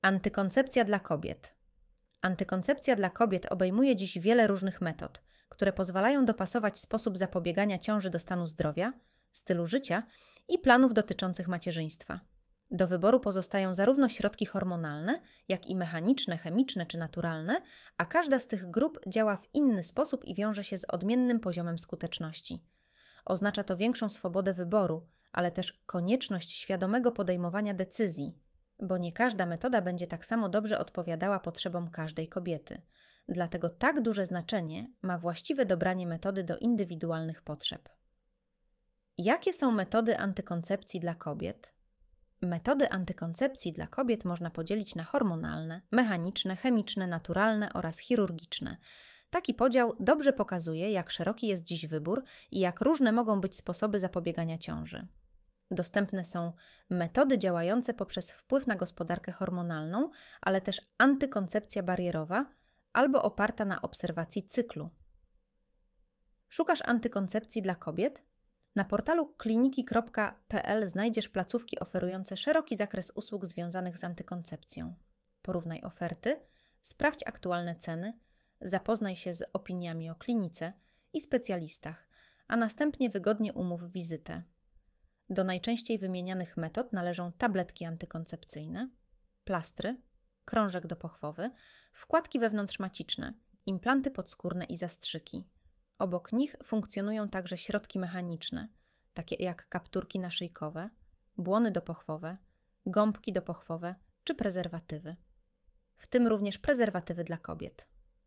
Antykoncepcja dla kobiet. Antykoncepcja dla kobiet obejmuje dziś wiele różnych metod, które pozwalają dopasować sposób zapobiegania ciąży do stanu zdrowia, stylu życia i planów dotyczących macierzyństwa. Do wyboru pozostają zarówno środki hormonalne, jak i mechaniczne, chemiczne czy naturalne, a każda z tych grup działa w inny sposób i wiąże się z odmiennym poziomem skuteczności. Oznacza to większą swobodę wyboru, ale też konieczność świadomego podejmowania decyzji, bo nie każda metoda będzie tak samo dobrze odpowiadała potrzebom każdej kobiety. Dlatego tak duże znaczenie ma właściwe dobranie metody do indywidualnych potrzeb. Jakie są metody antykoncepcji dla kobiet? Metody antykoncepcji dla kobiet można podzielić na hormonalne, mechaniczne, chemiczne, naturalne oraz chirurgiczne. Taki podział dobrze pokazuje, jak szeroki jest dziś wybór i jak różne mogą być sposoby zapobiegania ciąży. Dostępne są metody działające poprzez wpływ na gospodarkę hormonalną, ale też antykoncepcja barierowa albo oparta na obserwacji cyklu. Szukasz antykoncepcji dla kobiet? Na portalu kliniki.pl znajdziesz placówki oferujące szeroki zakres usług związanych z antykoncepcją. Porównaj oferty, sprawdź aktualne ceny, zapoznaj się z opiniami o klinice i specjalistach, a następnie wygodnie umów wizytę. Do najczęściej wymienianych metod należą tabletki antykoncepcyjne, plastry, krążek dopochwowy, wkładki wewnątrzmaciczne, implanty podskórne i zastrzyki. Obok nich funkcjonują także środki mechaniczne, takie jak kapturki naszyjkowe, błony dopochwowe, gąbki dopochwowe czy prezerwatywy. W tym również prezerwatywy dla kobiet.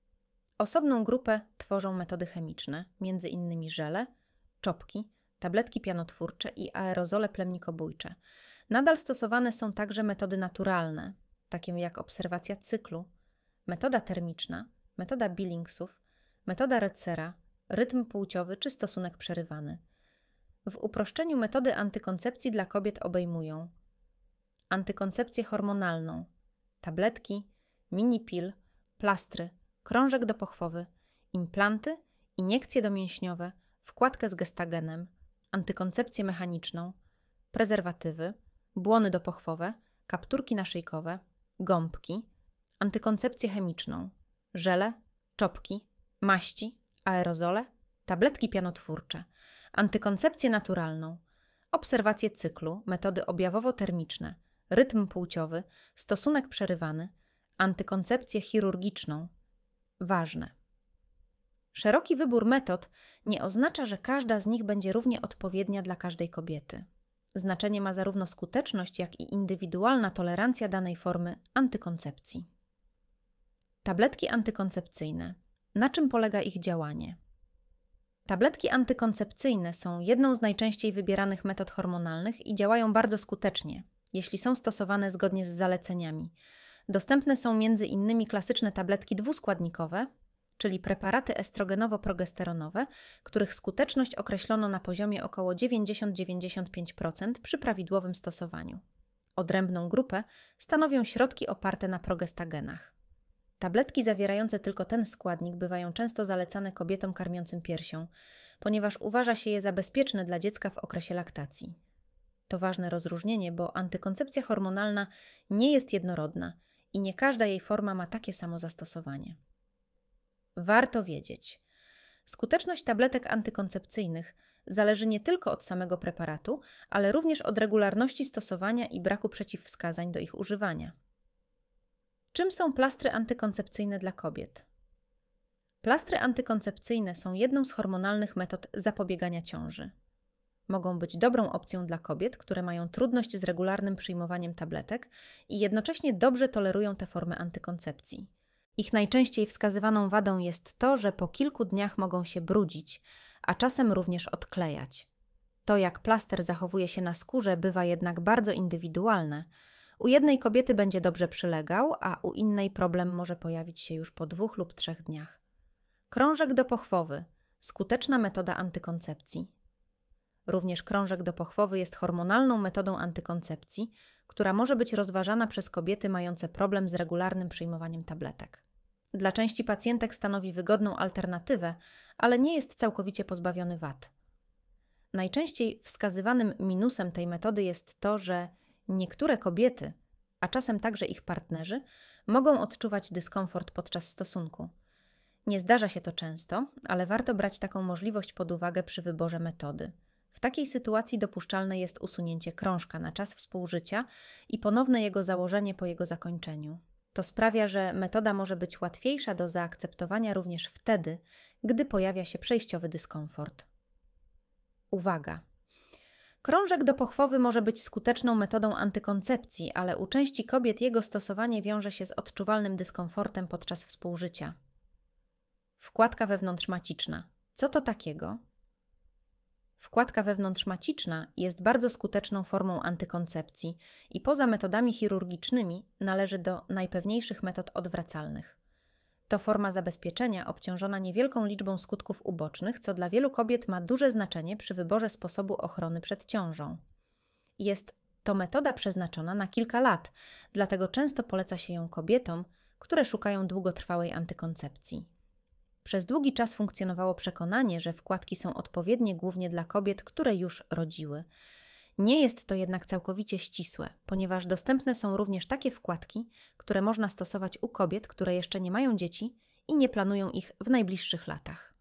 Osobną grupę tworzą metody chemiczne, m.in. żele, czopki, tabletki pianotwórcze i aerozole plemnikobójcze. Nadal stosowane są także metody naturalne, takie jak obserwacja cyklu, metoda termiczna, metoda Billingsów, metoda Rötzera, rytm płciowy czy stosunek przerywany. W uproszczeniu metody antykoncepcji dla kobiet obejmują antykoncepcję hormonalną, tabletki, mini-pil, plastry, krążek dopochwowy, implanty, iniekcje domięśniowe, wkładkę z gestagenem, antykoncepcję mechaniczną, prezerwatywy, błony dopochwowe, kapturki naszyjkowe, gąbki, antykoncepcję chemiczną, żele, czopki, maści, aerozole, tabletki pianotwórcze, antykoncepcję naturalną, obserwację cyklu, metody objawowo-termiczne, rytm płciowy, stosunek przerywany, antykoncepcję chirurgiczną. Ważne. Szeroki wybór metod nie oznacza, że każda z nich będzie równie odpowiednia dla każdej kobiety. Znaczenie ma zarówno skuteczność, jak i indywidualna tolerancja danej formy antykoncepcji. Tabletki antykoncepcyjne. Na czym polega ich działanie? Tabletki antykoncepcyjne są jedną z najczęściej wybieranych metod hormonalnych i działają bardzo skutecznie, jeśli są stosowane zgodnie z zaleceniami. Dostępne są m.in. klasyczne tabletki dwuskładnikowe, czyli preparaty estrogenowo-progesteronowe, których skuteczność określono na poziomie około 90-95% przy prawidłowym stosowaniu. Odrębną grupę stanowią środki oparte na progestagenach. Tabletki zawierające tylko ten składnik bywają często zalecane kobietom karmiącym piersią, ponieważ uważa się je za bezpieczne dla dziecka w okresie laktacji. To ważne rozróżnienie, bo antykoncepcja hormonalna nie jest jednorodna i nie każda jej forma ma takie samo zastosowanie. Warto wiedzieć. Skuteczność tabletek antykoncepcyjnych zależy nie tylko od samego preparatu, ale również od regularności stosowania i braku przeciwwskazań do ich używania. Czym są plastry antykoncepcyjne dla kobiet? Plastry antykoncepcyjne są jedną z hormonalnych metod zapobiegania ciąży. Mogą być dobrą opcją dla kobiet, które mają trudność z regularnym przyjmowaniem tabletek i jednocześnie dobrze tolerują te formy antykoncepcji. Ich najczęściej wskazywaną wadą jest to, że po kilku dniach mogą się brudzić, a czasem również odklejać. To, jak plaster zachowuje się na skórze, bywa jednak bardzo indywidualne. U jednej kobiety będzie dobrze przylegał, a u innej problem może pojawić się już po 2 lub 3 dniach. Krążek dopochwowy – skuteczna metoda antykoncepcji. Również krążek dopochwowy jest hormonalną metodą antykoncepcji, która może być rozważana przez kobiety mające problem z regularnym przyjmowaniem tabletek. Dla części pacjentek stanowi wygodną alternatywę, ale nie jest całkowicie pozbawiony wad. Najczęściej wskazywanym minusem tej metody jest to, że niektóre kobiety, a czasem także ich partnerzy, mogą odczuwać dyskomfort podczas stosunku. Nie zdarza się to często, ale warto brać taką możliwość pod uwagę przy wyborze metody. W takiej sytuacji dopuszczalne jest usunięcie krążka na czas współżycia i ponowne jego założenie po jego zakończeniu. To sprawia, że metoda może być łatwiejsza do zaakceptowania również wtedy, gdy pojawia się przejściowy dyskomfort. Uwaga! Krążek do pochwowy może być skuteczną metodą antykoncepcji, ale u części kobiet jego stosowanie wiąże się z odczuwalnym dyskomfortem podczas współżycia. Wkładka wewnątrzmaciczna. Co to takiego? Wkładka wewnątrzmaciczna jest bardzo skuteczną formą antykoncepcji i poza metodami chirurgicznymi należy do najpewniejszych metod odwracalnych. To forma zabezpieczenia obciążona niewielką liczbą skutków ubocznych, co dla wielu kobiet ma duże znaczenie przy wyborze sposobu ochrony przed ciążą. Jest to metoda przeznaczona na kilka lat, dlatego często poleca się ją kobietom, które szukają długotrwałej antykoncepcji. Przez długi czas funkcjonowało przekonanie, że wkładki są odpowiednie głównie dla kobiet, które już rodziły. Nie jest to jednak całkowicie ścisłe, ponieważ dostępne są również takie wkładki, które można stosować u kobiet, które jeszcze nie mają dzieci i nie planują ich w najbliższych latach.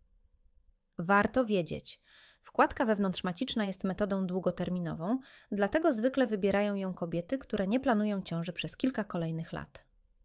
Warto wiedzieć, wkładka wewnątrzmaciczna jest metodą długoterminową, dlatego zwykle wybierają ją kobiety, które nie planują ciąży przez kilka kolejnych lat.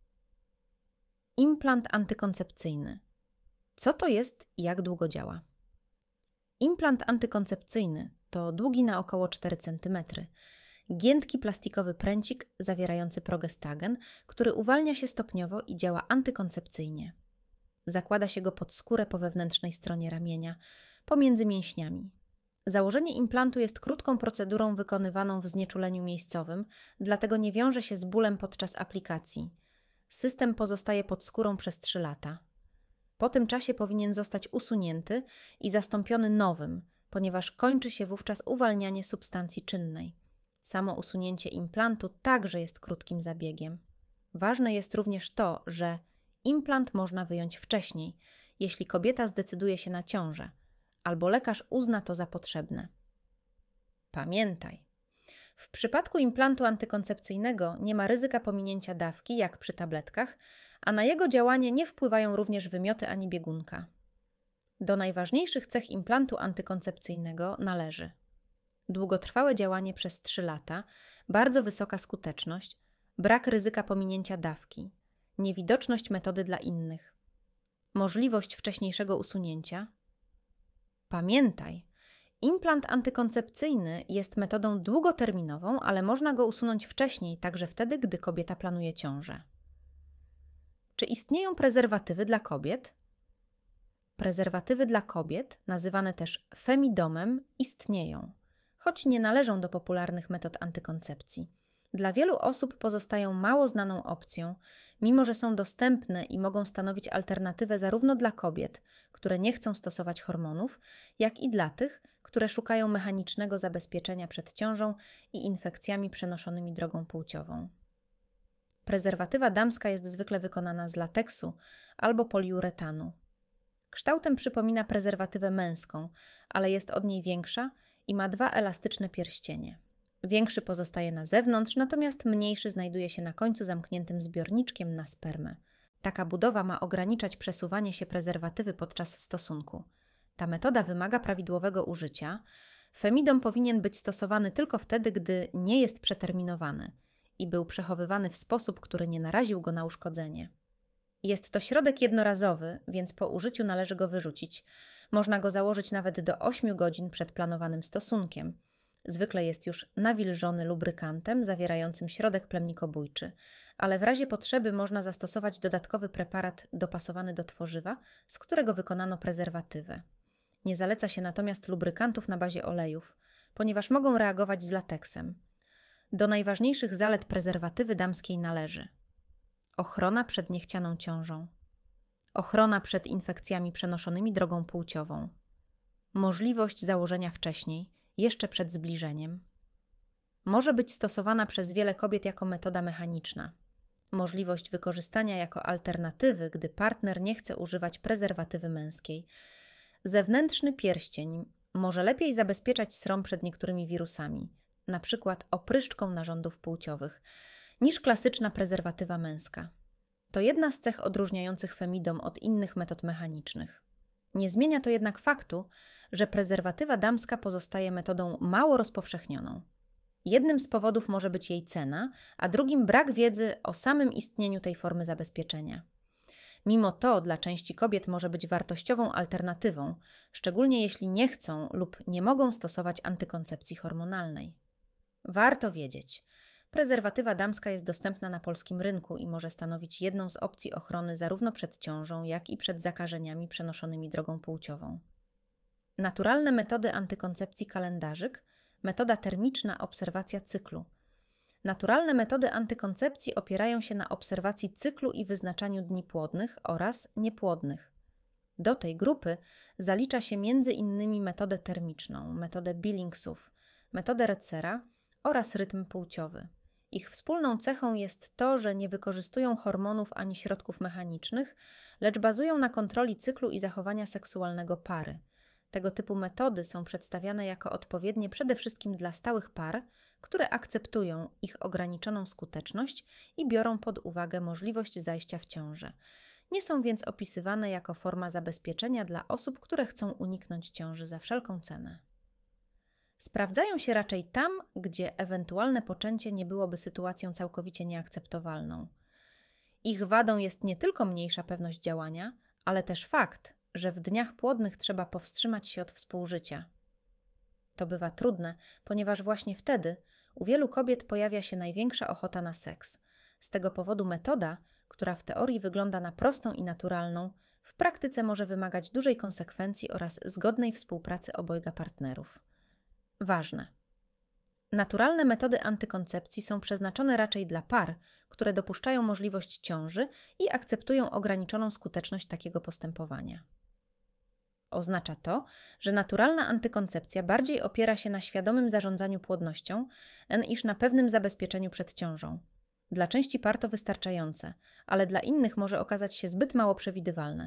Implant antykoncepcyjny. Co to jest i jak długo działa? Implant antykoncepcyjny to długi na około 4 cm, giętki plastikowy pręcik zawierający progestagen, który uwalnia się stopniowo i działa antykoncepcyjnie. Zakłada się go pod skórę po wewnętrznej stronie ramienia, pomiędzy mięśniami. Założenie implantu jest krótką procedurą wykonywaną w znieczuleniu miejscowym, dlatego nie wiąże się z bólem podczas aplikacji. System pozostaje pod skórą przez 3 lata. Po tym czasie powinien zostać usunięty i zastąpiony nowym, ponieważ kończy się wówczas uwalnianie substancji czynnej. Samo usunięcie implantu także jest krótkim zabiegiem. Ważne jest również to, że implant można wyjąć wcześniej, jeśli kobieta zdecyduje się na ciążę, albo lekarz uzna to za potrzebne. Pamiętaj, w przypadku implantu antykoncepcyjnego nie ma ryzyka pominięcia dawki, jak przy tabletkach, a na jego działanie nie wpływają również wymioty ani biegunka. Do najważniejszych cech implantu antykoncepcyjnego należy długotrwałe działanie przez 3 lata, bardzo wysoka skuteczność, brak ryzyka pominięcia dawki, niewidoczność metody dla innych, możliwość wcześniejszego usunięcia. Pamiętaj, implant antykoncepcyjny jest metodą długoterminową, ale można go usunąć wcześniej, także wtedy, gdy kobieta planuje ciążę. Czy istnieją prezerwatywy dla kobiet? Prezerwatywy dla kobiet, nazywane też femidomem, istnieją, choć nie należą do popularnych metod antykoncepcji. Dla wielu osób pozostają mało znaną opcją, mimo że są dostępne i mogą stanowić alternatywę zarówno dla kobiet, które nie chcą stosować hormonów, jak i dla tych, które szukają mechanicznego zabezpieczenia przed ciążą i infekcjami przenoszonymi drogą płciową. Prezerwatywa damska jest zwykle wykonana z lateksu albo poliuretanu. Kształtem przypomina prezerwatywę męską, ale jest od niej większa i ma 2 elastyczne pierścienie. Większy pozostaje na zewnątrz, natomiast mniejszy znajduje się na końcu zamkniętym zbiorniczkiem na spermę. Taka budowa ma ograniczać przesuwanie się prezerwatywy podczas stosunku. Ta metoda wymaga prawidłowego użycia. Femidom powinien być stosowany tylko wtedy, gdy nie jest przeterminowany i był przechowywany w sposób, który nie naraził go na uszkodzenie. Jest to środek jednorazowy, więc po użyciu należy go wyrzucić. Można go założyć nawet do 8 godzin przed planowanym stosunkiem. Zwykle jest już nawilżony lubrykantem zawierającym środek plemnikobójczy, ale w razie potrzeby można zastosować dodatkowy preparat dopasowany do tworzywa, z którego wykonano prezerwatywę. Nie zaleca się natomiast lubrykantów na bazie olejów, ponieważ mogą reagować z lateksem. Do najważniejszych zalet prezerwatywy damskiej należy ochrona przed niechcianą ciążą, ochrona przed infekcjami przenoszonymi drogą płciową, możliwość założenia wcześniej, jeszcze przed zbliżeniem. Może być stosowana przez wiele kobiet jako metoda mechaniczna. Możliwość wykorzystania jako alternatywy, gdy partner nie chce używać prezerwatywy męskiej. Zewnętrzny pierścień może lepiej zabezpieczać srom przed niektórymi wirusami, np. opryszczką narządów płciowych. niż klasyczna prezerwatywa męska. To jedna z cech odróżniających femidom od innych metod mechanicznych. Nie zmienia to jednak faktu, że prezerwatywa damska pozostaje metodą mało rozpowszechnioną. Jednym z powodów może być jej cena, a drugim brak wiedzy o samym istnieniu tej formy zabezpieczenia. Mimo to dla części kobiet może być wartościową alternatywą, szczególnie jeśli nie chcą lub nie mogą stosować antykoncepcji hormonalnej. Warto wiedzieć, prezerwatywa damska jest dostępna na polskim rynku i może stanowić jedną z opcji ochrony zarówno przed ciążą, jak i przed zakażeniami przenoszonymi drogą płciową. Naturalne metody antykoncepcji kalendarzyk, metoda termiczna obserwacja cyklu. Naturalne metody antykoncepcji opierają się na obserwacji cyklu i wyznaczaniu dni płodnych oraz niepłodnych. Do tej grupy zalicza się m.in. metodę termiczną, metodę Billingsów, metodę Retzera oraz rytm płciowy. Ich wspólną cechą jest to, że nie wykorzystują hormonów ani środków mechanicznych, lecz bazują na kontroli cyklu i zachowania seksualnego pary. Tego typu metody są przedstawiane jako odpowiednie przede wszystkim dla stałych par, które akceptują ich ograniczoną skuteczność i biorą pod uwagę możliwość zajścia w ciążę. Nie są więc opisywane jako forma zabezpieczenia dla osób, które chcą uniknąć ciąży za wszelką cenę. Sprawdzają się raczej tam, gdzie ewentualne poczęcie nie byłoby sytuacją całkowicie nieakceptowalną. Ich wadą jest nie tylko mniejsza pewność działania, ale też fakt, że w dniach płodnych trzeba powstrzymać się od współżycia. To bywa trudne, ponieważ właśnie wtedy u wielu kobiet pojawia się największa ochota na seks. Z tego powodu metoda, która w teorii wygląda na prostą i naturalną, w praktyce może wymagać dużej konsekwencji oraz zgodnej współpracy obojga partnerów. Ważne. Naturalne metody antykoncepcji są przeznaczone raczej dla par, które dopuszczają możliwość ciąży i akceptują ograniczoną skuteczność takiego postępowania. Oznacza to, że naturalna antykoncepcja bardziej opiera się na świadomym zarządzaniu płodnością, niż na pewnym zabezpieczeniu przed ciążą. Dla części par to wystarczające, ale dla innych może okazać się zbyt mało przewidywalne.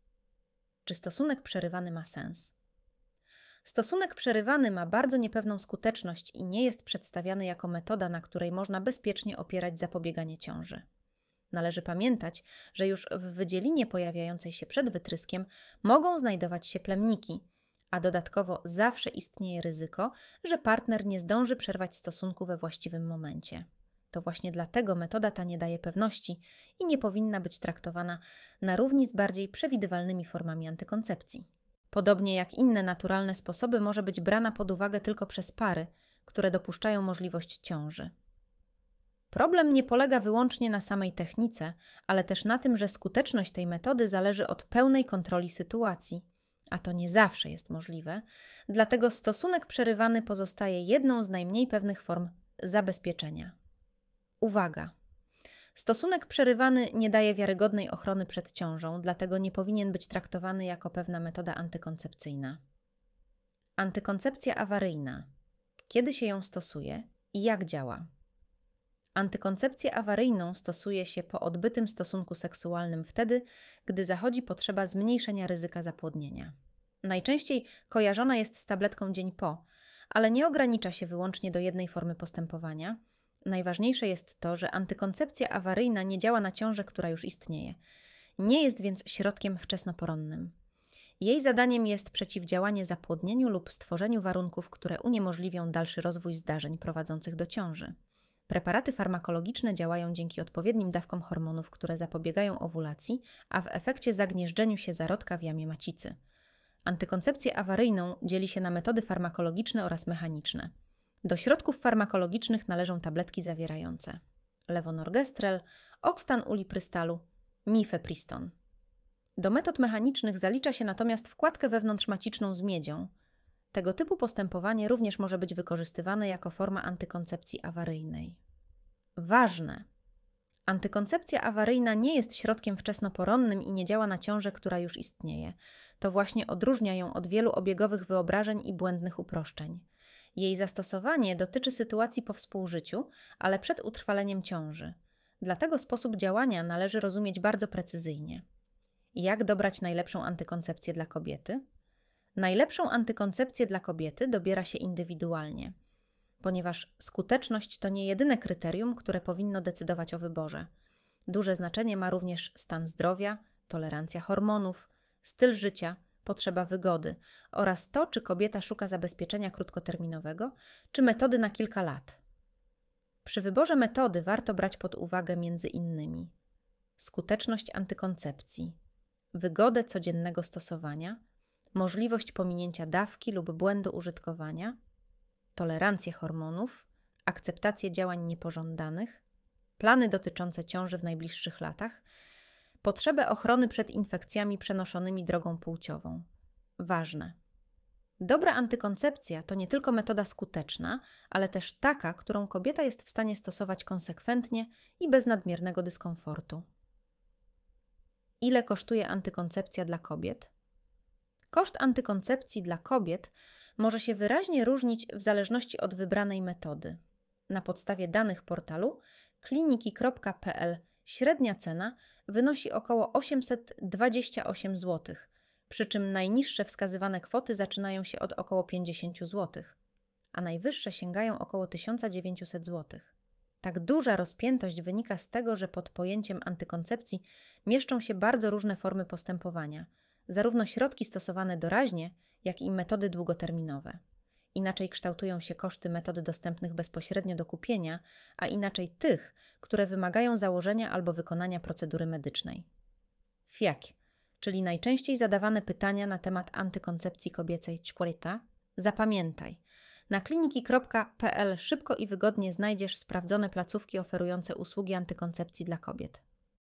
Czy stosunek przerywany ma sens? Stosunek przerywany ma bardzo niepewną skuteczność i nie jest przedstawiany jako metoda, na której można bezpiecznie opierać zapobieganie ciąży. Należy pamiętać, że już w wydzielinie pojawiającej się przed wytryskiem mogą znajdować się plemniki, a dodatkowo zawsze istnieje ryzyko, że partner nie zdąży przerwać stosunku we właściwym momencie. To właśnie dlatego metoda ta nie daje pewności i nie powinna być traktowana na równi z bardziej przewidywalnymi formami antykoncepcji. Podobnie jak inne naturalne sposoby może być brana pod uwagę tylko przez pary, które dopuszczają możliwość ciąży. Problem nie polega wyłącznie na samej technice, ale też na tym, że skuteczność tej metody zależy od pełnej kontroli sytuacji, a to nie zawsze jest możliwe, dlatego stosunek przerywany pozostaje jedną z najmniej pewnych form zabezpieczenia. Uwaga! Stosunek przerywany nie daje wiarygodnej ochrony przed ciążą, dlatego nie powinien być traktowany jako pewna metoda antykoncepcyjna. Antykoncepcja awaryjna. Kiedy się ją stosuje i jak działa? Antykoncepcję awaryjną stosuje się po odbytym stosunku seksualnym wtedy, gdy zachodzi potrzeba zmniejszenia ryzyka zapłodnienia. Najczęściej kojarzona jest z tabletką dzień po, ale nie ogranicza się wyłącznie do jednej formy postępowania. Najważniejsze jest to, że antykoncepcja awaryjna nie działa na ciążę, która już istnieje. Nie jest więc środkiem wczesnoporonnym. Jej zadaniem jest przeciwdziałanie zapłodnieniu lub stworzeniu warunków, które uniemożliwią dalszy rozwój zdarzeń prowadzących do ciąży. Preparaty farmakologiczne działają dzięki odpowiednim dawkom hormonów, które zapobiegają owulacji, a w efekcie zagnieżdżeniu się zarodka w jamie macicy. Antykoncepcję awaryjną dzieli się na metody farmakologiczne oraz mechaniczne. Do środków farmakologicznych należą tabletki zawierające levonorgestrel, oxtan uliprystalu, mifepriston. Do metod mechanicznych zalicza się natomiast wkładkę wewnątrzmaciczną z miedzią. Tego typu postępowanie również może być wykorzystywane jako forma antykoncepcji awaryjnej. Ważne! Antykoncepcja awaryjna nie jest środkiem wczesnoporonnym i nie działa na ciążę, która już istnieje. To właśnie odróżnia ją od wielu obiegowych wyobrażeń i błędnych uproszczeń. Jej zastosowanie dotyczy sytuacji po współżyciu, ale przed utrwaleniem ciąży. Dlatego sposób działania należy rozumieć bardzo precyzyjnie. Jak dobrać najlepszą antykoncepcję dla kobiety? Najlepszą antykoncepcję dla kobiety dobiera się indywidualnie. ponieważ skuteczność to nie jedyne kryterium, które powinno decydować o wyborze. Duże znaczenie ma również stan zdrowia, tolerancja hormonów, styl życia, potrzeba wygody oraz to, czy kobieta szuka zabezpieczenia krótkoterminowego, czy metody na kilka lat. Przy wyborze metody warto brać pod uwagę między innymi skuteczność antykoncepcji, wygodę codziennego stosowania, możliwość pominięcia dawki lub błędu użytkowania, tolerancję hormonów, akceptację działań niepożądanych, plany dotyczące ciąży w najbliższych latach, potrzebę ochrony przed infekcjami przenoszonymi drogą płciową. Ważne. Dobra antykoncepcja to nie tylko metoda skuteczna, ale też taka, którą kobieta jest w stanie stosować konsekwentnie i bez nadmiernego dyskomfortu. Ile kosztuje antykoncepcja dla kobiet? Koszt antykoncepcji dla kobiet może się wyraźnie różnić w zależności od wybranej metody. Na podstawie danych portalu kliniki.pl średnia cena wynosi około 828 zł, przy czym najniższe wskazywane kwoty zaczynają się od około 50 zł, a najwyższe sięgają około 1900 zł. Tak duża rozpiętość wynika z tego, że pod pojęciem antykoncepcji mieszczą się bardzo różne formy postępowania, zarówno środki stosowane doraźnie, jak i metody długoterminowe. Inaczej kształtują się koszty metody dostępnych bezpośrednio do kupienia, a inaczej tych, które wymagają założenia albo wykonania procedury medycznej. FIAK, czyli najczęściej zadawane pytania na temat antykoncepcji kobiecej ćpłeta, zapamiętaj. Na kliniki.pl szybko i wygodnie znajdziesz sprawdzone placówki oferujące usługi antykoncepcji dla kobiet.